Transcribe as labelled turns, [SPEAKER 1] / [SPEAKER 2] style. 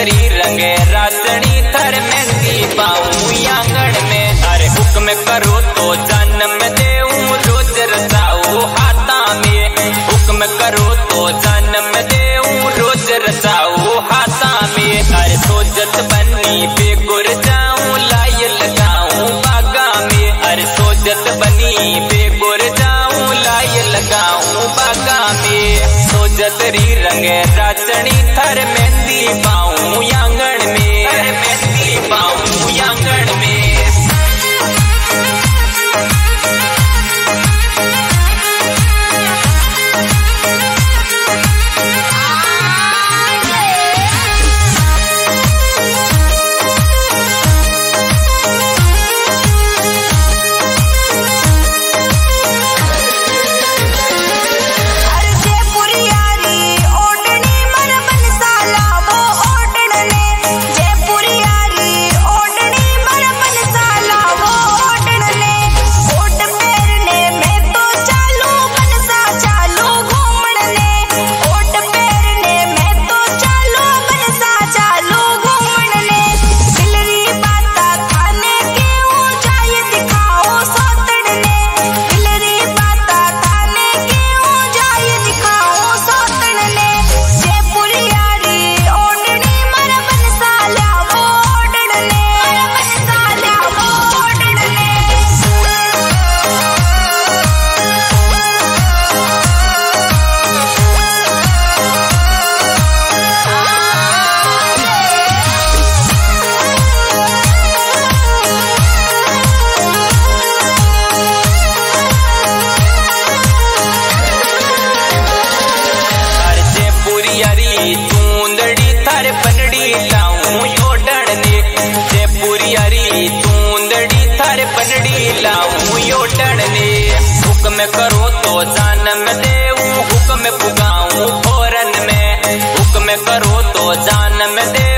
[SPEAKER 1] सोजतरी रंगे रातनी थर मेहंदी पाऊं आंगन में। अरे हुक्म करो तो जन्म देऊं रोज रसाऊ हाथा में। हुक्म करो तो जन्म देऊं रोज रसाऊ हाथा में। अरे सोजत बनी बेगुर जाऊं लाई लगाऊं बागा में। अरे सोजत बनी बेगुर जाऊं लाई लगाऊं बागा में। सोजतरी रंगे राचनी थर मेहंदी पाऊं आंगन में। मेहंदी पाऊं आंगन में। चूंदड़ी थर पनड़ी लाऊं योडन ने। जयपुरी हरी चूंदड़ी थर पनड़ी लाऊं योडन ने। हुक्म करो तो जन्म देऊं हुक्म पुगाऊं फौरन में। हुक्म करो तो जन्म दे